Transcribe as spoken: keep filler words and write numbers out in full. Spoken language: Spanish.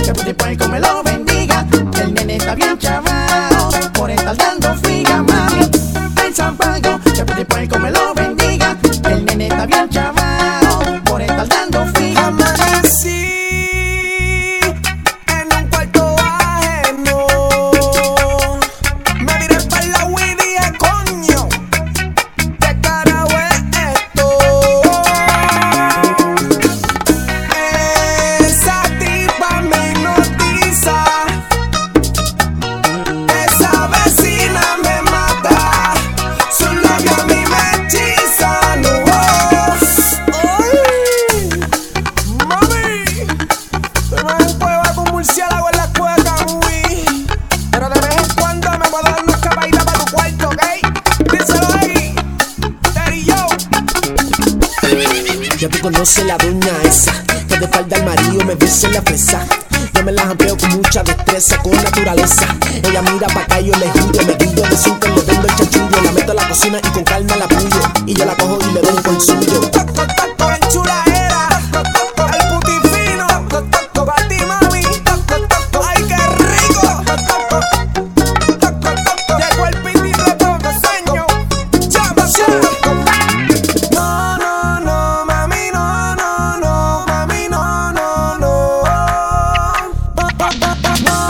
que tu puerco me lo bendiga. El nene está bien chavao, por estar dando figa, mami. El San Pago, que tu puerco me lo bendiga. El nene está bien chavao, por estar dando figa. Amanecí en un cuarto ajeno. Me miré para la Wii y dije, coño, ¿qué carajo es esto? Esa tipa me hipnotiza. Esa vecina me mata. Sus labios a mí me hechizan. Oh, ay, mami, te me encueva con murciélago en la cueca, uy. Pero de vez en cuando me puedo dar una escapadita para tu cuarto, ¿ok? Díselo ahí, Daddy Yo. Ya tú conoces la doña esa, que de falda al marido me besa en la fresa. Yo me la jambreo con mucha destreza, con naturaleza. Ella mira pa' acá y yo le juro, me guillo, me suelto, le vendo el chachullo. La meto a la cocina y con calma la puyo. Y yo la cojo y le doy por suyo. Toco, toco, en chulaera. Toco, el puti fino. Toco, pa' ti, mami. Toco, toco, ay, qué rico. Toco, toco, toco, llegó el piti de todo sueño. Llama, llama. No, no, no, mami, no, no, no. Mami, no, no, no. No,